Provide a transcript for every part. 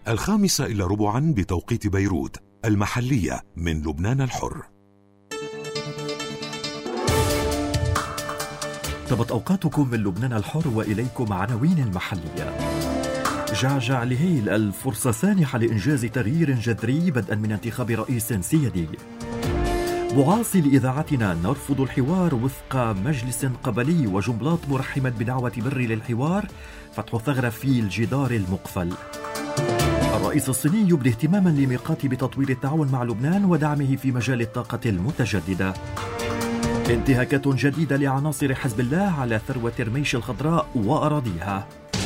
5:15 بتوقيت بيروت المحلية من لبنان الحر. طبت أوقاتكم من لبنان الحر، وإليكم عناوين المحلية. جعجع لهيل: الفرصة سانحة لإنجاز تغيير جذري بدءا من انتخاب رئيس سيادي. بوعاصي لإذاعتنا: نرفض الحوار وفق مجلس قبلي، وجنبلاط مرحبة بدعوة بري للحوار، فتح ثغرة في الجدار المقفل. الرئيس الصيني يبدي اهتماما لميقات بتطوير التعاون مع لبنان ودعمه في مجال الطاقة المتجددة. انتهاكات جديدة لعناصر حزب الله على ثروة رميش الخضراء وأراضيها.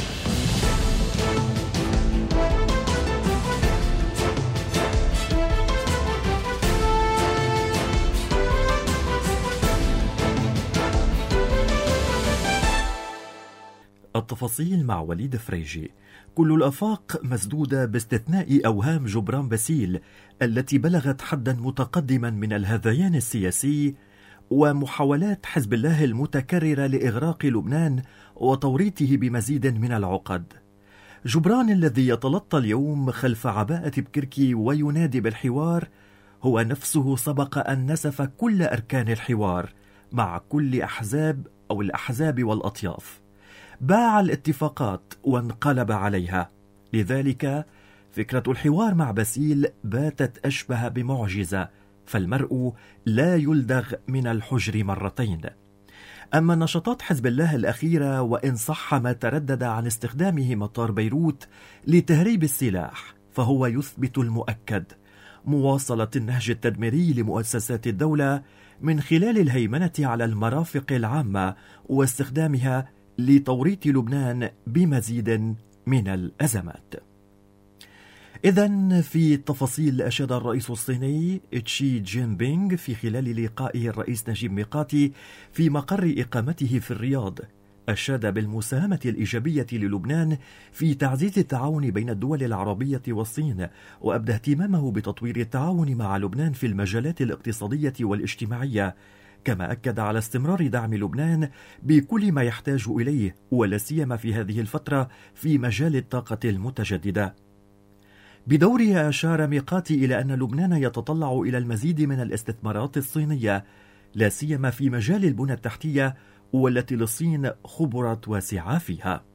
التفاصيل مع وليد فريجي. كل الآفاق مسدودة باستثناء أوهام جبران باسيل التي بلغت حدا متقدما من الهذيان السياسي، ومحاولات حزب الله المتكررة لإغراق لبنان وتوريطه بمزيد من العقد. جبران الذي يتلطى اليوم خلف عباءة بكركي وينادي بالحوار هو نفسه سبق أن نسف كل أركان الحوار مع كل الأحزاب والأطياف، باع الاتفاقات وانقلب عليها. لذلك فكرة الحوار مع باسيل باتت أشبه بمعجزة، فالمرء لا يلدغ من الحجر مرتين. أما نشاطات حزب الله الأخيرة، وإن صح ما تردد عن استخدامه مطار بيروت لتهريب السلاح، فهو يثبت المؤكد: مواصلة النهج التدميري لمؤسسات الدولة من خلال الهيمنة على المرافق العامة واستخدامها لتوريط لبنان بمزيد من الأزمات. إذن في التفاصيل، أشاد الرئيس الصيني تشي جين بينغ في خلال لقائه الرئيس نجيب ميقاتي في مقر إقامته في الرياض، أشاد بالمساهمة الإيجابية للبنان في تعزيز التعاون بين الدول العربية والصين، وأبدى اهتمامه بتطوير التعاون مع لبنان في المجالات الاقتصادية والاجتماعية، كما أكد على استمرار دعم لبنان بكل ما يحتاج إليه، ولا سيما في هذه الفترة في مجال الطاقة المتجددة. بدوره أشار ميقاتي إلى أن لبنان يتطلع إلى المزيد من الاستثمارات الصينية، لا سيما في مجال البنى التحتية، والتي للصين خبرة واسعة فيها.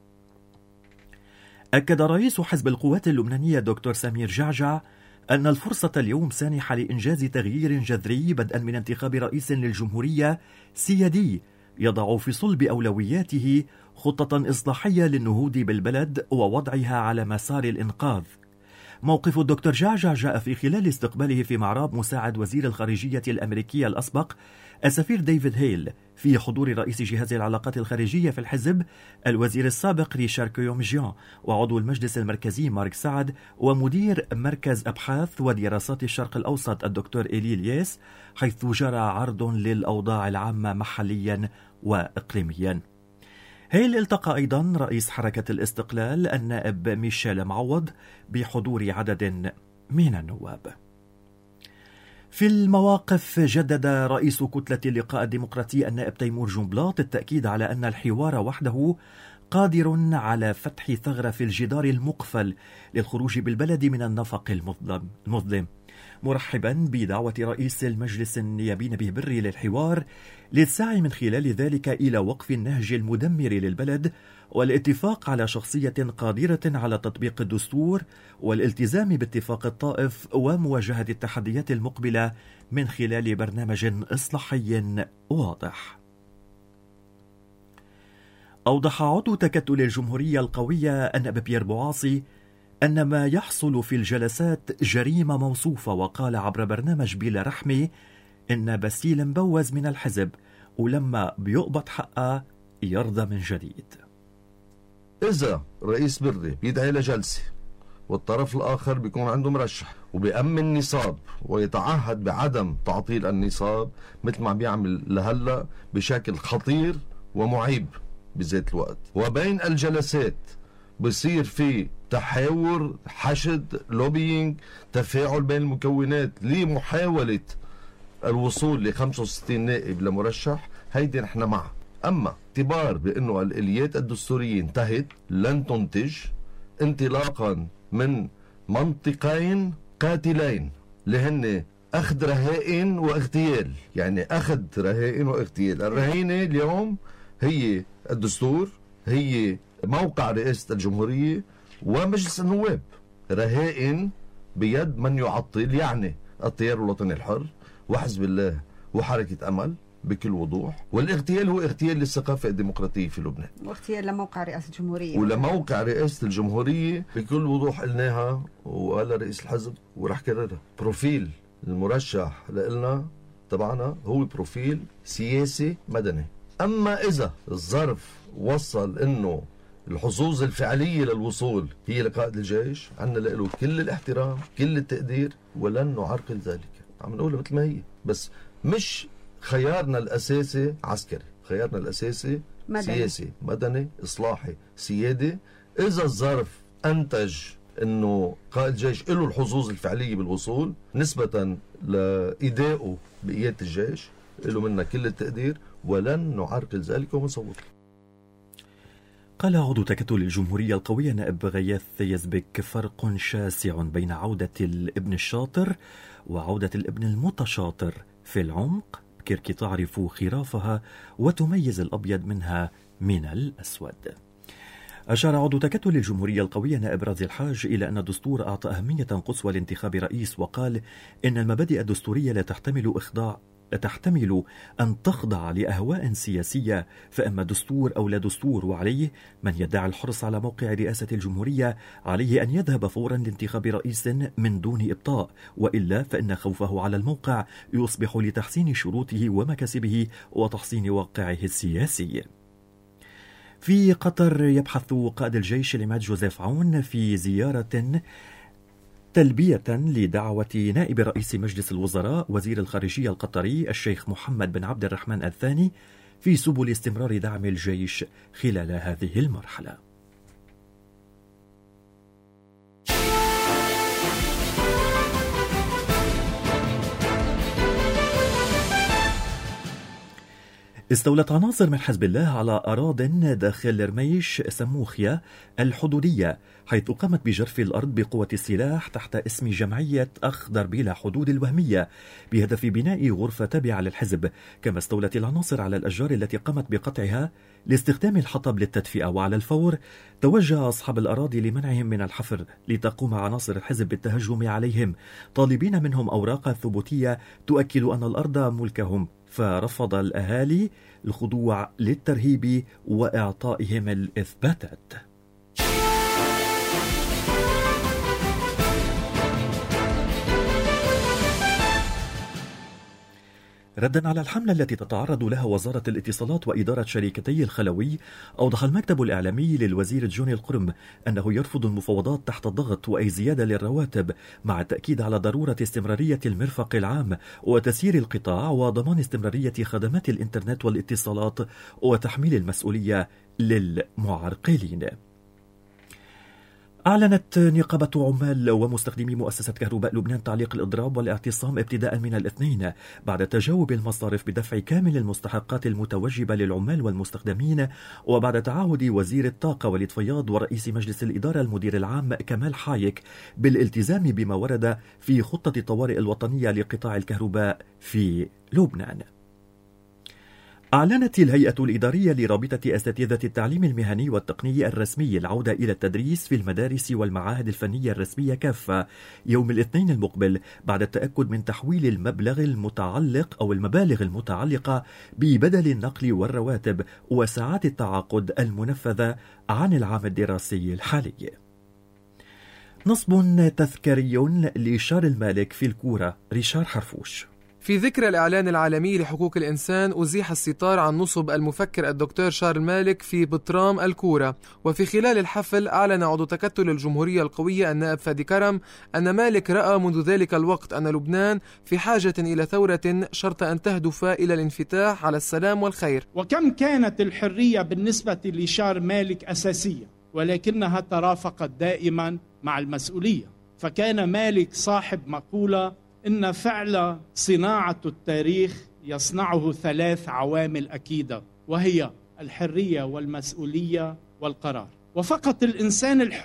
أكد رئيس حزب القوات اللبنانية دكتور سمير جعجع أن الفرصة اليوم سانحة لإنجاز تغيير جذري بدءا من انتخاب رئيس للجمهورية سيادي يضع في صلب أولوياته خطة إصلاحية للنهوض بالبلد ووضعها على مسار الإنقاذ. موقف الدكتور جعجع جاء في خلال استقباله في معراب مساعد وزير الخارجية الأمريكية الأسبق السفير ديفيد هيل في حضور رئيس جهاز العلاقات الخارجية في الحزب الوزير السابق ريشار كيومجيان، وعضو المجلس المركزي مارك سعد، ومدير مركز أبحاث ودراسات الشرق الأوسط الدكتور إيلي ليس، حيث جرى عرض للأوضاع العامة محليا وإقليميا. هيل التقى أيضا رئيس حركة الاستقلال النائب ميشيل معوض بحضور عدد من النواب. في المواقف، جدد رئيس كتلة اللقاء الديمقراطي النائب تيمور جنبلاط التأكيد على أن الحوار وحده قادر على فتح ثغرة في الجدار المقفل للخروج بالبلد من النفق المظلم، مرحبا بدعوة رئيس المجلس النيابي نبيه بري للحوار للسعي من خلال ذلك إلى وقف النهج المدمر للبلد والاتفاق على شخصية قادرة على تطبيق الدستور والالتزام باتفاق الطائف ومواجهة التحديات المقبلة من خلال برنامج إصلاحي واضح. أوضح عضو تكتل الجمهورية القوية النائب بيير بوعاصي أن ما يحصل في الجلسات جريمة موصوفة، وقال عبر برنامج بلا رحمة إن باسيل مبوز من الحزب، ولما بيقبض حقه يرضى من جديد. إذا رئيس بري بيدعي لجلسة والطرف الآخر بيكون عنده مرشح وبيأمن نصاب ويتعهد بعدم تعطيل النصاب مثل ما بيعمل لهلا بشكل خطير ومعيب بذات الوقت، وبين الجلسات بصير في تحاور، حشد، لوبينج، تفاعل بين المكونات لمحاولة الوصول ل 65 نائب لمرشح، هيدي نحن معه. أما اعتبار بأنه الآليات الدستورية انتهت لن تنتج انطلاقا من منطقين قاتلين اللي هن أخذ رهائن واغتيال. يعني أخذ رهائن واغتيال. الرهينة اليوم هي الدستور، هي موقع رئاسة الجمهورية ومجلس النواب. رهائن بيد من يعطل، يعني التيار الوطني الحر وحزب الله وحركة أمل بكل وضوح. والاغتيال هو اغتيال للثقافة الديمقراطية في لبنان، واغتيال لموقع رئاسة الجمهورية ولموقع رئاسة الجمهورية بكل وضوح. قلناها وقال رئيس الحزب ورح كررها. بروفيل المرشح لنا تبعنا هو بروفيل سياسي مدني. أما إذا الظرف وصل إنه الحظوظ الفعلية للوصول هي لقائد الجيش، عنا له كل الاحترام كل التقدير ولن نعرقل ذلك. عم نقولها مثل ما هي، بس مش خيارنا الأساسي عسكري، خيارنا الأساسي مدني. سياسي مدني إصلاحي سيادي. إذا الظرف أنتج إنه قائد الجيش له الحظوظ الفعلية بالوصول نسبة لإيدائه بقيادة الجيش، له منا كل التقدير ولن نعرقل ذلك ونصوت. قال عضو تكتل الجمهورية القوية نائب غياث يزبك: فرق شاسع بين عودة الابن الشاطر وعودة الابن المتشاطر. في العمق كركي تعرف خرافها وتميز الأبيض منها من الأسود. أشار عضو تكتل الجمهورية القوية نائب رازي الحاج إلى أن الدستور أعطى أهمية قصوى لانتخاب رئيس، وقال إن المبادئ الدستورية لا تحتمل أن تخضع لأهواء سياسية، فإما دستور أو لا دستور. وعليه من يدعي الحرص على موقع رئاسة الجمهورية عليه أن يذهب فورا لانتخاب رئيس من دون إبطاء، وإلا فإن خوفه على الموقع يصبح لتحسين شروطه ومكاسبه وتحسين واقعه السياسي. في قطر يبحث قائد الجيش العماد جوزيف عون في زيارة تلبية لدعوة نائب رئيس مجلس الوزراء وزير الخارجية القطري الشيخ محمد بن عبد الرحمن الثاني في سبل استمرار دعم الجيش خلال هذه المرحلة. استولت عناصر من حزب الله على أراضٍ داخل رميش سموخيا الحدودية، حيث قامت بجرف الأرض بقوة السلاح تحت اسم جمعية أخضر بلا حدود الوهمية بهدف بناء غرفة تابعة للحزب. كما استولت العناصر على الأشجار التي قامت بقطعها لاستخدام الحطب للتدفئة، وعلى الفور توجه أصحاب الأراضي لمنعهم من الحفر لتقوم عناصر الحزب بالتهجم عليهم، طالبين منهم أوراق ثبوتية تؤكد أن الأرض ملكهم، فرفض الأهالي الخضوع للترهيب وإعطائهم الإثباتات. ردا على الحملة التي تتعرض لها وزارة الاتصالات وإدارة شركتي الخلوي، أوضح المكتب الإعلامي للوزير جوني القرم أنه يرفض المفاوضات تحت ضغط وأي زيادة للرواتب، مع التأكيد على ضرورة استمرارية المرفق العام وتسيير القطاع وضمان استمرارية خدمات الإنترنت والاتصالات وتحميل المسؤولية للمعرقلين. أعلنت نقابة عمال ومستخدمي مؤسسة كهرباء لبنان تعليق الإضراب والاعتصام ابتداء من الاثنين بعد تجاوب المصارف بدفع كامل المستحقات المتوجبة للعمال والمستخدمين، وبعد تعهد وزير الطاقة وليد فياض ورئيس مجلس الإدارة المدير العام كمال حايك بالالتزام بما ورد في خطة الطوارئ الوطنية لقطاع الكهرباء في لبنان. أعلنت الهيئة الإدارية لرابطة أساتذة التعليم المهني والتقني الرسمي العودة إلى التدريس في المدارس والمعاهد الفنية الرسمية كافة يوم الاثنين المقبل، بعد التأكد من تحويل المبالغ المتعلقة ببدل النقل والرواتب وساعات التعاقد المنفذة عن العام الدراسي الحالي. نصب تذكاري لشارل المالك في الكورة ريشار حرفوش. في ذكرى الإعلان العالمي لحقوق الإنسان أزيح الستار عن نصب المفكر الدكتور شارل مالك في بطرام الكورة، وفي خلال الحفل أعلن عضو تكتل الجمهورية القوية النائب فادي كرم أن مالك رأى منذ ذلك الوقت أن لبنان في حاجة إلى ثورة شرط أن تهدف إلى الانفتاح على السلام والخير. وكم كانت الحرية بالنسبة لشارل مالك أساسية، ولكنها ترافقت دائما مع المسؤولية. فكان مالك صاحب مقولة إن فعل صناعة التاريخ يصنعه 3 عوامل أكيدة، وهي الحرية والمسؤولية والقرار. وفقط الإنسان الحر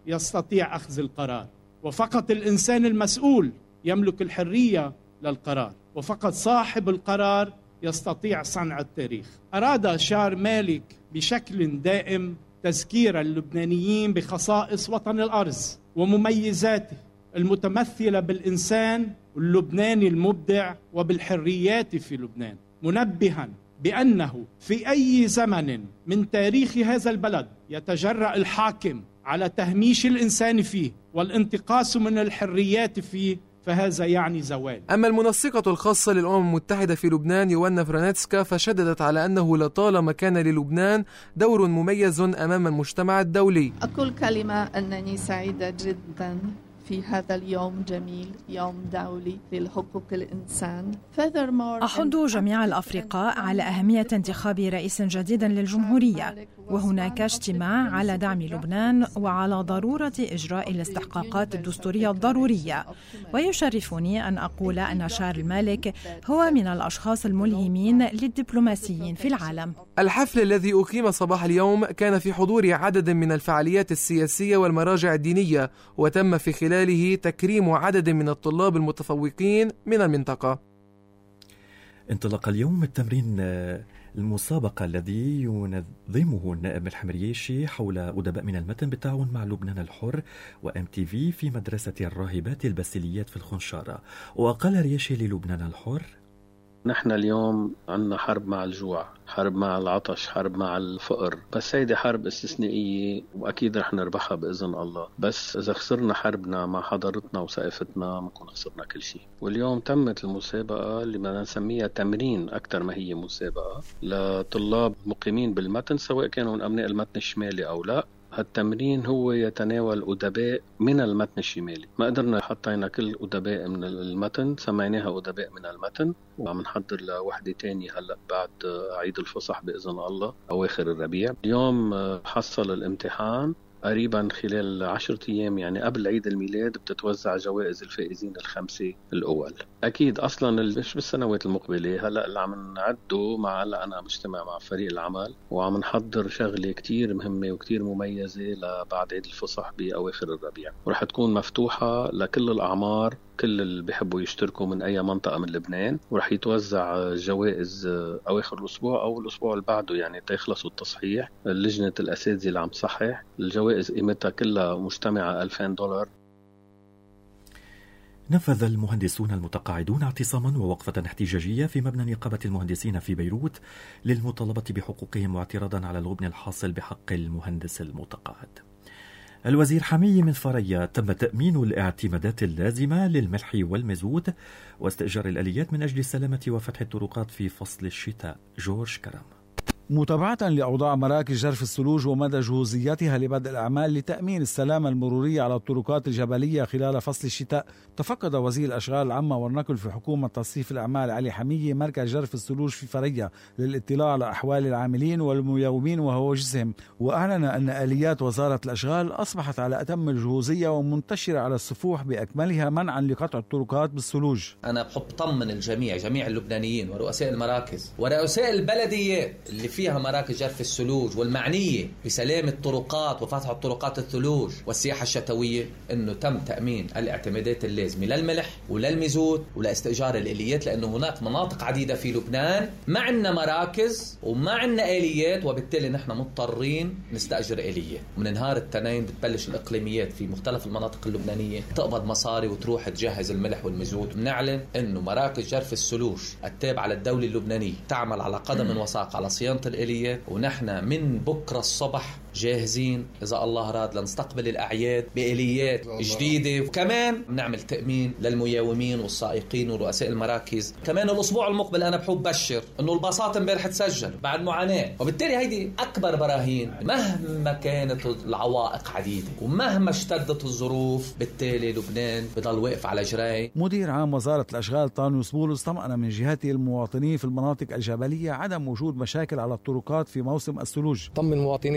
يستطيع أخذ القرار، وفقط الإنسان المسؤول يملك الحرية للقرار، وفقط صاحب القرار يستطيع صنع التاريخ. أراد شارل مالك بشكل دائم تذكير اللبنانيين بخصائص وطن الأرز ومميزاته المتمثلة بالإنسان اللبناني المبدع وبالحريات في لبنان، منبها بأنه في أي زمن من تاريخ هذا البلد يتجرأ الحاكم على تهميش الإنسان فيه والانتقاص من الحريات فيه فهذا يعني زوال. أما المنسقة الخاصة للأمم المتحدة في لبنان يوانا فرانتسكا فشددت على أنه لطالما كان للبنان دور مميز أمام المجتمع الدولي. أقول كلمة أنني سعيدة جدا في هذا اليوم جميل، يوم دولي لحقوق الإنسان. أحض جميع الأفرقاء على أهمية انتخاب رئيس جديد للجمهورية، وهناك اجتماع على دعم لبنان وعلى ضرورة إجراء الاستحقاقات الدستورية الضرورية. ويشرفني أن أقول أن شارل مالك هو من الأشخاص الملهمين للدبلوماسيين في العالم. الحفل الذي أقيم صباح اليوم كان في حضور عدد من الفعاليات السياسية والمراجع الدينية، وتم في خلاله تكريم عدد من الطلاب المتفوقين من المنطقة. انطلق اليوم التمرين المسابقة الذي ينظمه النائب الحمريشي حول أدباء من المتن بالتعاون مع لبنان الحر وMTV في مدرسة الراهبات الباسيليات في الخنشارة. وقال رياشي للبنان الحر: نحن اليوم عنا حرب مع الجوع، حرب مع العطش، حرب مع الفقر، بس هيدي حرب استثنائية وأكيد رح نربحها بإذن الله. بس إذا خسرنا حربنا مع حضارتنا وثقافتنا بنكون خسرنا كل شيء. واليوم تمت المسابقة اللي بدنا نسميها تمرين أكثر ما هي مسابقة لطلاب مقيمين بالمتن، سواء كانوا من أبناء المتن الشمالي أو لا. هالتمرين هو يتناول أدباء من المتن الشمالي. ما قدرنا حطينا كل أدباء من المتن، سميناها أدباء من المتن، وعم نحضر لوحدة تانية هلأ بعد عيد الفصح بإذن الله أواخر الربيع. اليوم حصل الامتحان قريبا خلال 10 أيام، يعني قبل عيد الميلاد بتتوزع جوائز الفائزين الخمسة الأول. أكيد أصلا مش بالسنوات المقبلة، هلأ اللي عم نعده مع هلأ أنا مجتمع مع فريق العمل وعم نحضر شغلة كتير مهمة وكتير مميزة لبعد عيد الفصح بأواخر الربيع، ورح تكون مفتوحة لكل الأعمار، كل اللي بيحبوا يشتركوا من أي منطقة من لبنان، ورح يتوزع جوائز أواخر الأسبوع أو الأسبوع اللي بعده، يعني تيخلصوا التصحيح. لجنة الأساتذة اللي عم تصحح الجوائز قيمتها كلها مجتمعة $2000. نفذ المهندسون المتقاعدون اعتصاما ووقفة احتجاجية في مبنى نقابة المهندسين في بيروت للمطالبة بحقوقهم واعتراضا على الغبن الحاصل بحق المهندس المتقاعد. الوزير حمية من فريا تم تأمين الاعتمادات اللازمة للملح والمازوت واستئجار الآليات من أجل السلامة وفتح الطرقات في فصل الشتاء. جورج كرم. متابعة لأوضاع مراكز جرف الثلوج ومدى جهوزيتها لبدء الأعمال لتأمين السلامة المرورية على الطرقات الجبلية خلال فصل الشتاء، تفقد وزير الأشغال العامة والنقل في حكومة تصريف الأعمال علي حمية مركز جرف الثلوج في فريا للاطلاع على أحوال العاملين والميومين وهواجسهم، وأعلن أن آليات وزارة الأشغال أصبحت على أتم الجهوزية ومنتشرة على الصفوح بأكملها منعا لقطع الطرقات بالثلوج. أنا بحب طمن الجميع، جميع اللبنانيين ورؤساء المراكز ورؤساء البلديات اللي فيها مراكز جرف الثلوج والمعنية بسلامة الطرقات وفتح الطرقات الثلوج والسياحة الشتوية، انه تم تأمين الاعتمادات اللازمة للملح وللمازوت ولاستئجار الآليات، لانه هناك مناطق عديدة في لبنان ما عندنا مراكز وما عندنا آليات، وبالتالي نحن مضطرين نستأجر آليات. ومن نهار التنين بتبلش الإقليميات في مختلف المناطق اللبنانية تقبض مصاري وتروح تجهز الملح والمازوت. بنعلن انه مراكز جرف الثلوج التابعة للدولة اللبنانية تعمل على قدم وساق على صيانة الآليات، ونحن من بكرة الصبح جاهزين إذا الله راد لنستقبل الأعياد بآليات جديدة. وكمان بنعمل تأمين للمياومين والسائقين ورؤساء المراكز. كمان الأسبوع المقبل أنا بحب بشر إنه الباصات امبارح تسجل بعد معاناة، وبالتالي هيدي أكبر براهين مهما كانت العوائق عديدة ومهما اشتدت الظروف، بالتالي لبنان بضل واقف على جراي. مدير عام وزارة الأشغال طانيوس بولس طمأن من جهته المواطنين في المناطق الجبلية عدم وجود مشاكل على الطرقات في موسم الثلوج. طمن المواطنين اللبنانيين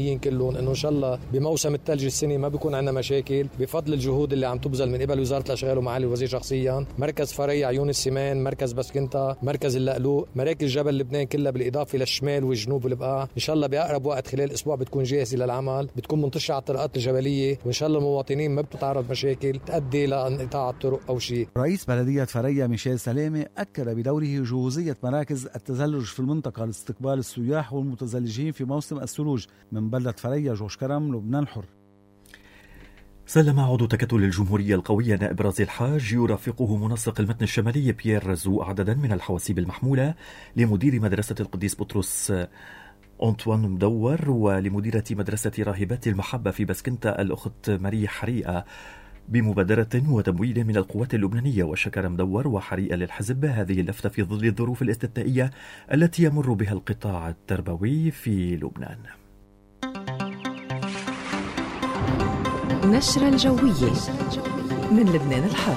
اللبنانيين كلهم انه ان شاء الله بموسم الثلج السنه ما بيكون عندنا مشاكل بفضل الجهود اللي عم تبذل من قبل وزاره الاشغال ومعالي الوزير شخصيا. مركز فريع عيون السمان، مركز بسكنتا، مركز اللقلوق، مراكز جبل لبنان كلها بالاضافه للشمال والجنوب والبقاع، ان شاء الله باقرب وقت خلال اسبوع بتكون جاهزه للعمل، بتكون منتشره على الطرقات الجبليه، وان شاء الله المواطنين ما بتتعرض مشاكل تؤدي لانقطاع الطرق او شيء. رئيس بلديه فريا ميشيل سلامه اكد بدوره جهوزيه مراكز التزلج في المنطقه لاستقبال السياح والمتزلجين في موسم الثلوج. من بلده فريا، جورج كرم، لبنان الحر. سلم عضو تكتل الجمهورية القوية نائب رازي الحاج يرافقه منسق المتن الشمالي بيير رزو عددا من الحواسيب المحمولة لمدير مدرسة القديس بطرس أنطوان مدور ولمديرة مدرسة راهبات المحبة في بسكنتا الأخت ماري حريقة بمبادرة وتمويل من القوات اللبنانية. وشكر مدور وحريقة للحزب هذه اللفتة في ظل الظروف الاستثنائية التي يمر بها القطاع التربوي في لبنان. نشرة الجوية من لبنان الحر.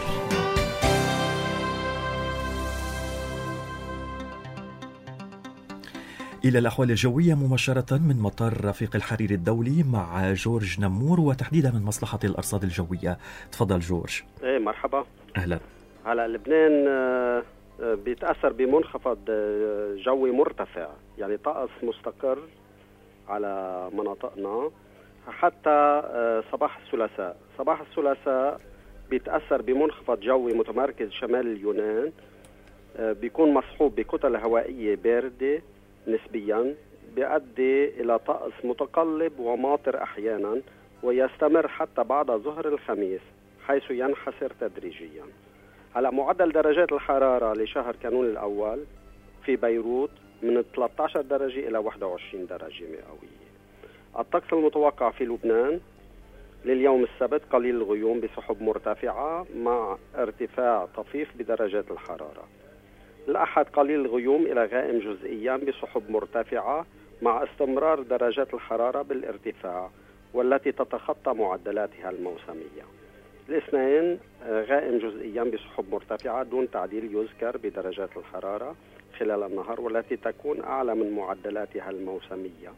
إلى الأحوال الجوية مباشرة من مطار رفيق الحريري الدولي مع جورج نمور، وتحديدا من مصلحة الأرصاد الجوية. تفضل جورج. ايه مرحبا. أهلا. هلا لبنان بيتأثر بمنخفض جوي مرتفع، يعني طقس مستقر على مناطقنا حتى صباح الثلاثاء. صباح الثلاثاء بيتأثر بمنخفض جوي متمركز شمال اليونان، بيكون مصحوب بكتل هوائية باردة نسبيا، بيؤدي إلى طقس متقلب وماطر أحيانا، ويستمر حتى بعد ظهر الخميس حيث ينحسر تدريجيا. هلا معدل درجات الحرارة لشهر كانون الأول في بيروت من 13 درجة إلى 21 درجة مئوية. الطقس المتوقع في لبنان لليوم السبت قليل الغيوم بسحب مرتفعة مع ارتفاع طفيف بدرجات الحرارة. الأحد قليل الغيوم إلى غائم جزئيا بسحب مرتفعة مع استمرار درجات الحرارة بالارتفاع والتي تتخطى معدلاتها الموسمية. الاثنين غائم جزئيا بسحب مرتفعة دون تعديل يذكر بدرجات الحرارة خلال النهار والتي تكون أعلى من معدلاتها الموسمية،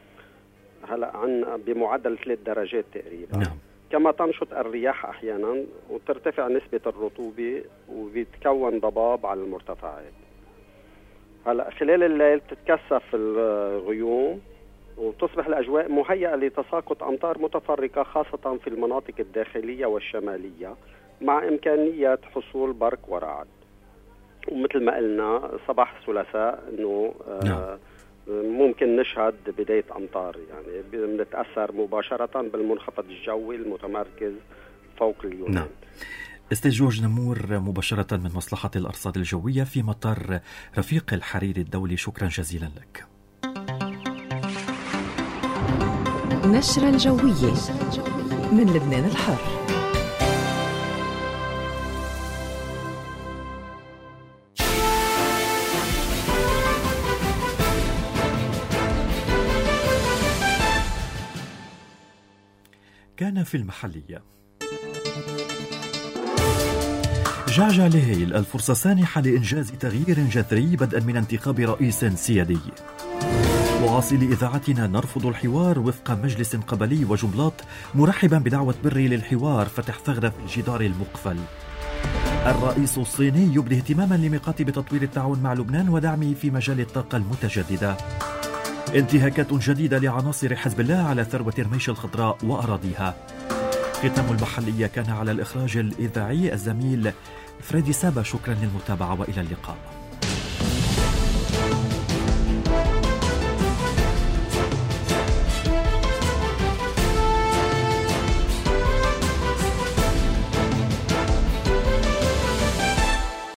هلا بمعدل 3 درجات تقريبا. نعم. كما تنشط الرياح أحيانا وترتفع نسبة الرطوبة وبيتكون ضباب على المرتفعات. هلا خلال الليل تتكثف الغيوم وتصبح الأجواء مهيئة لتساقط أمطار متفرقة خاصة في المناطق الداخلية والشمالية مع إمكانية حصول برق ورعد. ومثل ما قلنا صباح الثلاثاء إنه ممكن نشهد بداية أمطار، يعني بنتأثر مباشرة بالمنخفض الجوي المتمركز فوق اليونان. نعم. أستاذ جورج نمور مباشرة من مصلحة الأرصاد الجوية في مطار رفيق الحريري الدولي، شكرا جزيلا لك. نشرة الجوية من لبنان الحر. كان في المحلية. جعجع لهيل الفرصة سانحة لإنجاز تغيير جذري بدءا من انتخاب رئيس سيادي. واصل إذاعتنا نرفض الحوار وفق مجلس قبلي وجملات مرحبا بدعوة بري للحوار فتح ثغرة في الجدار المقفل. الرئيس الصيني يبدي اهتماما لميقات بتطوير التعاون مع لبنان ودعمه في مجال الطاقة المتجددة. انتهاكات جديدة لعناصر حزب الله على ثروة رميش الخضراء وأراضيها. ختام المحلية كان على الإخراج الإذاعي الزميل فريدي سابا. شكرا للمتابعة وإلى اللقاء.